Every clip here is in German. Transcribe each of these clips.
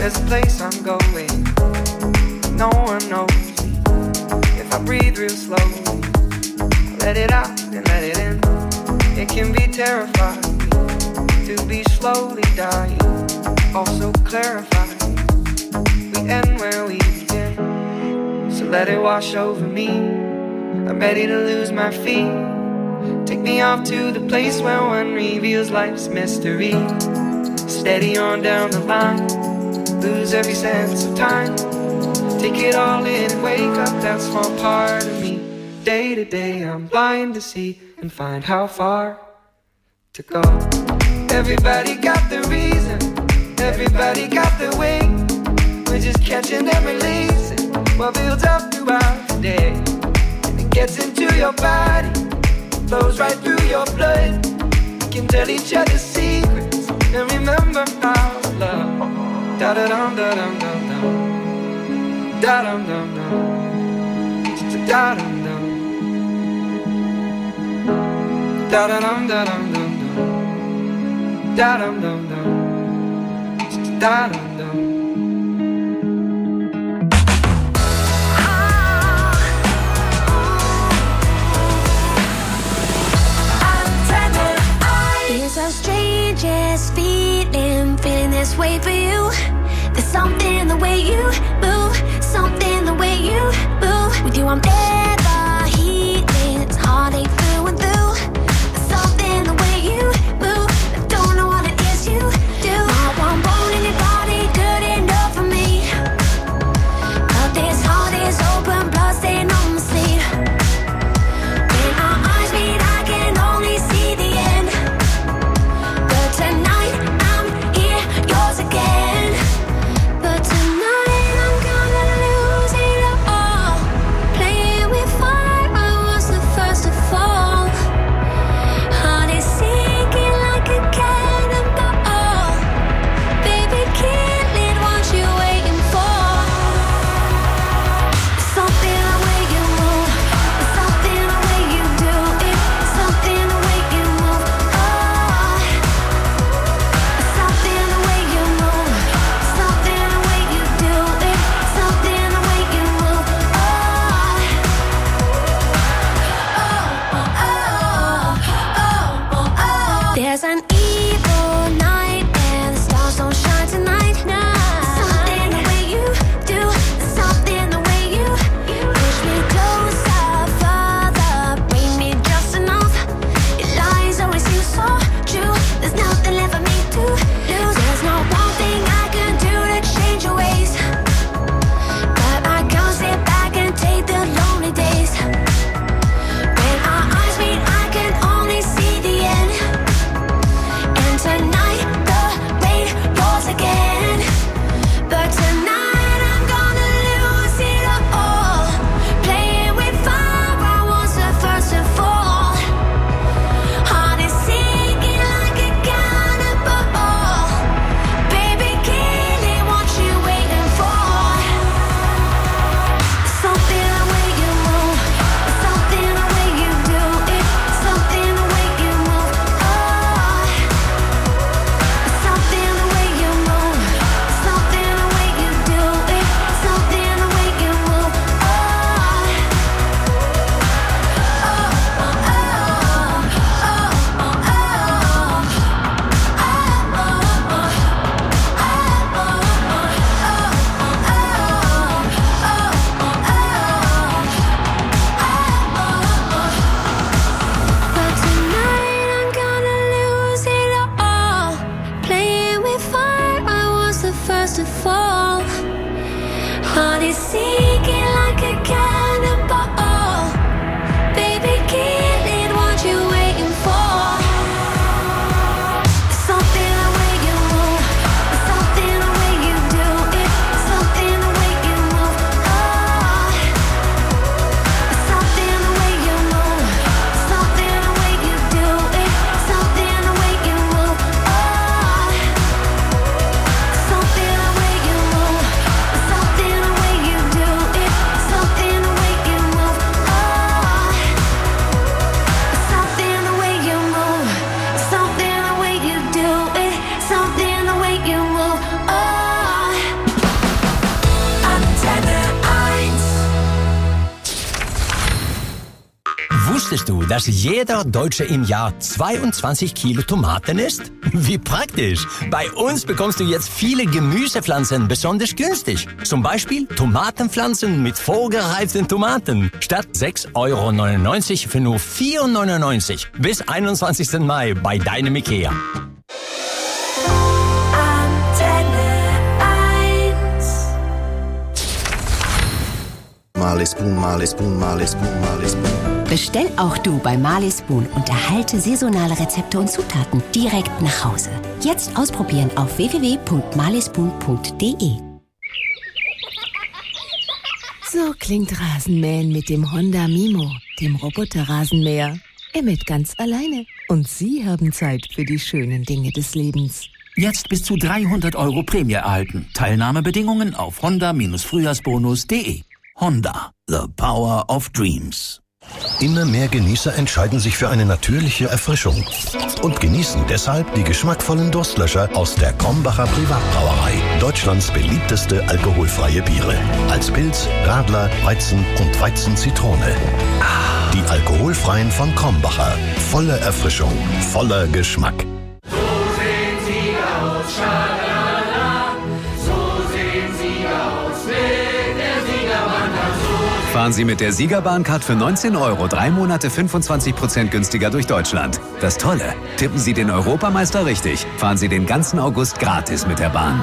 there's a place I'm going. No one knows me. If I breathe real slowly, I let it out and let it in. It can be terrifying to be slowly dying, also clarifying. We end where we begin, so let it wash over me. I'm ready to lose my feet. Take me off to the place where one reveals life's mystery. Steady on down the line, lose every sense of time. Take it all in and wake up that small part of me. Day to day I'm blind to see and find how far to go. Everybody got the reason, everybody got the way. We're just catching and releasing what builds up throughout the day. And it gets into your body, flows right through your blood. We can tell each other secrets and remember our love. Da-da-dum, da-dum, dum, dum. Da-dum, dum, dum. Da-dum, dum. Da-da-dum, da-dum, dum, dum. Da-dum, dum, dum. Da-dum, dum. It's the strangest feeling this way for you. There's something the way you move, something the way you move. With you I'm never healing, it's heartache through and through. There's something the way you move, I don't know what it is you do. Not one bone in your body good enough for me. But this heart is open, blood stain on my sleeve. When our eyes meet I can only see the end. But tonight I'm here, yours again. But tonight I'm gonna lose it all. Playing with fire, I was the first to fall. Heart is sinking like a cannonball. Baby, kill it, what you waiting for? Something the way you move, something the way you do it, something the way you move. Oh, something the way you move, something the way you do it, something the way you move. There's an evil night and the stars don't shine tonight. Something the way you do, something the way you push me closer, further, bring me just enough. Your lies always seem so true. There's nothing left for me to lose. There's no one thing I can do to change your ways, but I can't sit back and take the lonely days. When our eyes meet, I can only see the end. And tonight the rain pours again. But tonight I'm gonna lose it all. Playing with fire, I was the first to fall. Heart is sinking like a cannonball. Baby, kill it, what you waiting for? Something the way you move, something the way you do it, something the way you move. Oh, something the way you move, something the way you do it, something the way you move. But tonight I'm gonna lose it all. Playing with fire, I was the first to fall. Heart is sinking like a cannonball. Baby, kill it, what you waiting for? Something the way you move, something the way you do it, something the way you move. Oh, something the way you move, something the way you do it, something the way you move. Oh, something the way you move, something the way you do Wusstest du, dass jeder Deutsche im Jahr 22 Kilo Tomaten isst? Wie praktisch! Bei uns bekommst du jetzt viele Gemüsepflanzen besonders günstig. Zum Beispiel Tomatenpflanzen mit vorgereiften Tomaten. Statt 6,99 € für nur 4,99 €. Bis 21. Mai bei deinem Ikea. Marley Spoon, Marley Spoon, Marley Spoon, Marley Spoon. Bestell auch du bei Marley Spoon und erhalte saisonale Rezepte und Zutaten direkt nach Hause. Jetzt ausprobieren auf www.marleyspoon.de. So klingt Rasenmähen mit dem Honda Mimo, dem Roboterrasenmäher. Er mäht ganz alleine und Sie haben Zeit für die schönen Dinge des Lebens. Jetzt bis zu 300 € Prämie erhalten. Teilnahmebedingungen auf honda-frühjahrsbonus.de. Honda, the power of dreams. Immer mehr Genießer entscheiden sich für eine natürliche Erfrischung und genießen deshalb die geschmackvollen Durstlöscher aus der Krombacher Privatbrauerei. Deutschlands beliebteste alkoholfreie Biere. Als Pilz, Radler, Weizen und Weizen-Zitrone. Die alkoholfreien von Krombacher. Voller Erfrischung, voller Geschmack. So sehen Sieger aus, schalala. So sehen Sieger aus mit der Siegerbahn. Fahren Sie mit der Siegerbahncard für 19 €, 3 Monate 25% günstiger durch Deutschland. Das Tolle, tippen Sie den Europameister richtig, fahren Sie den ganzen August gratis mit der Bahn.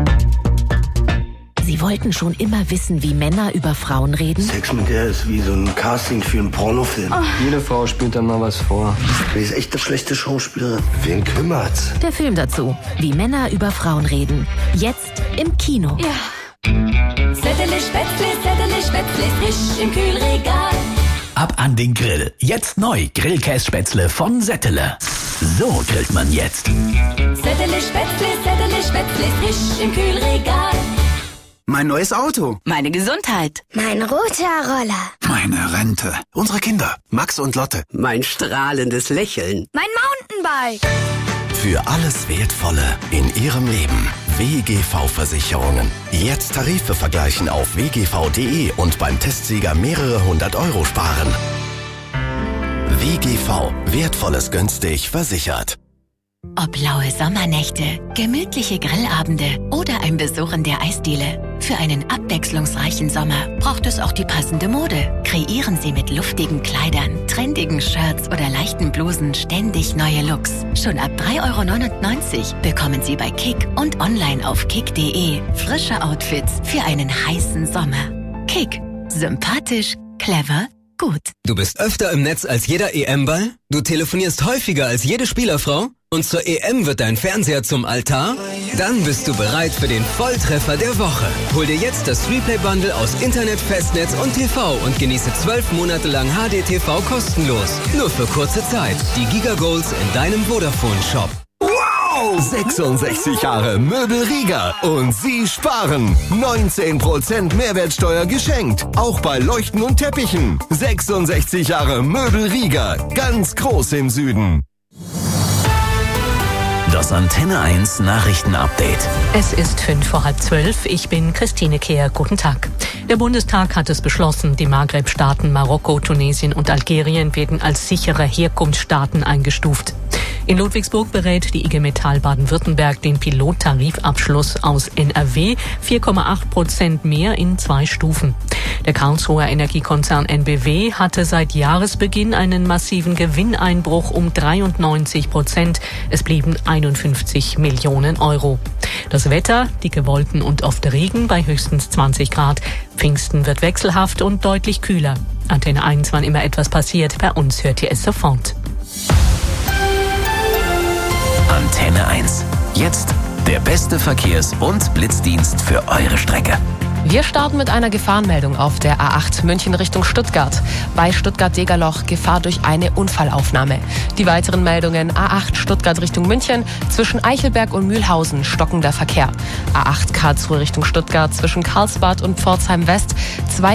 Sie wollten schon immer wissen, wie Männer über Frauen reden? Sex mit der ist wie so ein Casting für einen Pornofilm. Oh. Jede Frau spielt da mal was vor. Die ist echt eine schlechte Schauspielerin. Wen kümmert's? Der Film dazu, wie Männer über Frauen reden. Jetzt im Kino. Ja. Settele Spätzle, frisch im Kühlregal. Ab an den Grill. Jetzt neu Grillkässpätzle von Settele. So grillt man jetzt. Settele Spätzle, frisch im Kühlregal. Mein neues Auto. Meine Gesundheit. Mein roter Roller. Meine Rente. Unsere Kinder. Max und Lotte. Mein strahlendes Lächeln. Mein Mountainbike. Für alles Wertvolle in Ihrem Leben. WGV-Versicherungen. Jetzt Tarife vergleichen auf wgv.de und beim Testsieger mehrere 100 € sparen. WGV. Wertvolles günstig versichert. Ob laue Sommernächte, gemütliche Grillabende oder ein Besuch in der Eisdiele. Für einen abwechslungsreichen Sommer braucht es auch die passende Mode. Kreieren Sie mit luftigen Kleidern, trendigen Shirts oder leichten Blusen ständig neue Looks. Schon ab 3,99 € bekommen Sie bei Kick und online auf kick.de frische Outfits für einen heißen Sommer. Kick. Sympathisch, clever, gut. Du bist öfter im Netz als jeder EM-Ball? Du telefonierst häufiger als jede Spielerfrau? Und zur EM wird dein Fernseher zum Altar? Dann bist du bereit für den Volltreffer der Woche. Hol dir jetzt das Replay-Bundle aus Internet, Festnetz und TV und genieße 12 Monate lang HD-TV kostenlos. Nur für kurze Zeit. Die Gigagolds in deinem Vodafone-Shop. Wow! 66 Jahre Möbel Rieger und Sie sparen 19% Mehrwertsteuer geschenkt. Auch bei Leuchten und Teppichen. 66 Jahre Möbel Rieger. Ganz groß im Süden. Das Antenne 1 Nachrichtenupdate. Es ist 11:55. Ich bin Christine Kehr. Guten Tag. Der Bundestag hat es beschlossen, die Maghreb-Staaten Marokko, Tunesien und Algerien werden als sichere Herkunftsstaaten eingestuft. In Ludwigsburg berät die IG Metall Baden-Württemberg den Pilottarifabschluss aus NRW. 4,8% mehr in 2 Stufen. Der Karlsruher Energiekonzern NBW hatte seit Jahresbeginn einen massiven Gewinneinbruch um 93%. Es blieben 51 Millionen €. Das Wetter, dicke Wolken und oft Regen bei höchstens 20 Grad. Pfingsten wird wechselhaft und deutlich kühler. Antenne 1, wann immer etwas passiert, bei uns hört ihr es sofort. Antenne 1. Jetzt der beste Verkehrs- und Blitzdienst für eure Strecke. Wir starten mit einer Gefahrenmeldung auf der A8 München Richtung Stuttgart. Bei Stuttgart-Degerloch Gefahr durch eine Unfallaufnahme. Die weiteren Meldungen: A8 Stuttgart Richtung München, zwischen Eichelberg und Mühlhausen stockender Verkehr. A8 Karlsruhe Richtung Stuttgart, zwischen Karlsbad und Pforzheim West, 2